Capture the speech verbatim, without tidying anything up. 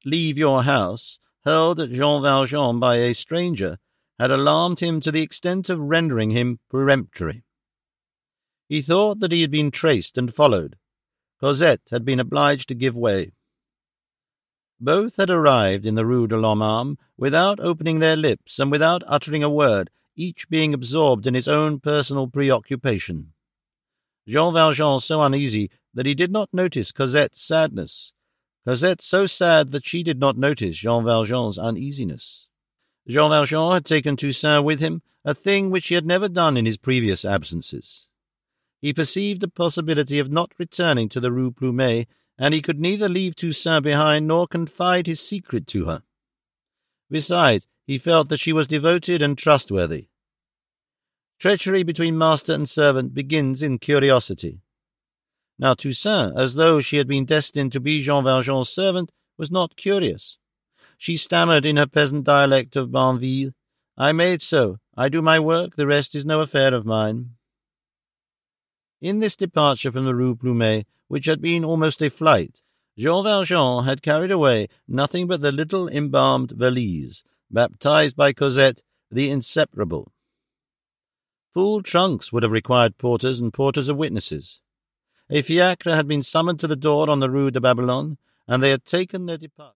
leave your house, hurled at Jean Valjean by a stranger, had alarmed him to the extent of rendering him peremptory. He thought that he had been traced and followed. Cosette had been obliged to give way. Both had arrived in the Rue de l'Homme Armé without opening their lips and without uttering a word, each being absorbed in his own personal preoccupation. Jean Valjean so uneasy that he did not notice Cosette's sadness, Cosette so sad that she did not notice Jean Valjean's uneasiness. Jean Valjean had taken Toussaint with him, a thing which he had never done in his previous absences. He perceived the possibility of not returning to the Rue Plumet, and he could neither leave Toussaint behind nor confide his secret to her. Besides, he felt that she was devoted and trustworthy. Treachery between master and servant begins in curiosity. Now Toussaint, as though she had been destined to be Jean Valjean's servant, was not curious. She stammered in her peasant dialect of Banville, "I made so. I do my work. The rest is no affair of mine." In this departure from the Rue Plumet, which had been almost a flight, Jean Valjean had carried away nothing but the little embalmed valise, baptized by Cosette the Inseparable. Full trunks would have required porters and porters of witnesses. A fiacre had been summoned to the door on the Rue de Babylone, and they had taken their departure.